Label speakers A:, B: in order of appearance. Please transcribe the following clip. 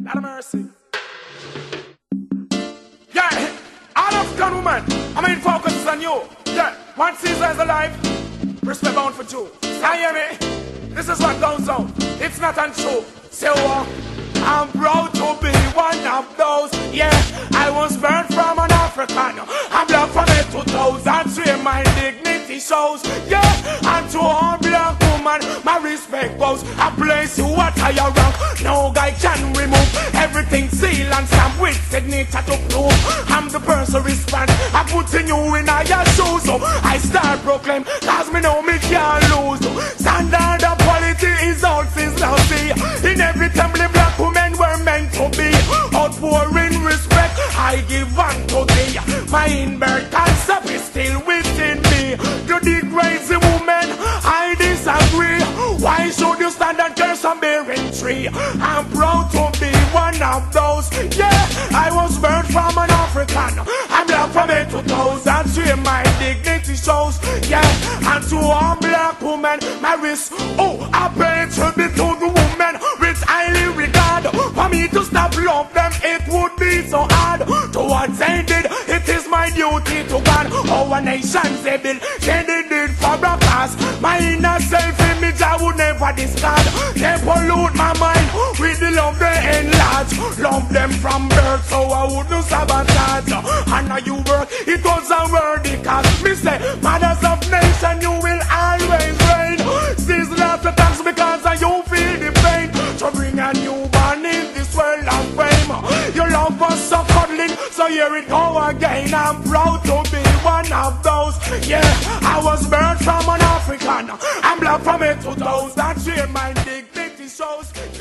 A: Not a mercy. Yeah, all African woman, I mean focus is on you. Yeah, one Caesar is alive, respect bound for two. Now hear me? This is what goes on. It's not untrue. Say what? I'm proud to be one of those. Yeah, I was born from an African. I'm black from a 2003. My dignity shows. Yeah, and to all black woman, my respect goes. I place you at higher rank. No guy can remove everything seal and stamp with signature to prove. I'm the person respond. I'm putting you in higher shoes. So I start proclaim, cause me know me can't lose. Standard of quality is all since now see. In every family black women were meant to be. Outpouring respect I give unto thee. My inbred concept is still within me. To the crazy woman I disagree. Why should you stand and curse a bearing tree? I'm proud to be one of those. Yeah, I was born from an African. I'm black from a 2003. My dignity shows. Yeah, and to all black women my wrist. Oh, I pay tribute to the woman with highly regard. For me to stop love them, it would be so hard. To what they did, it is my duty to God. Our nations they build, they did it for broadcast. My inner self-image I would never discard. They pollute my mind with the love they enlarge. Love them from birth, so I wouldn't sabotage. And now you work, it was a worthy cause. Me say, mothers of nation, you will always reign. These last attacks because you feel the pain. To bring a newborn in this world of fame. Your love was so cuddling, so here it go again. I'm proud to be one of those. Yeah, I was born from an African. I'm black from a 2003. My dignity shows.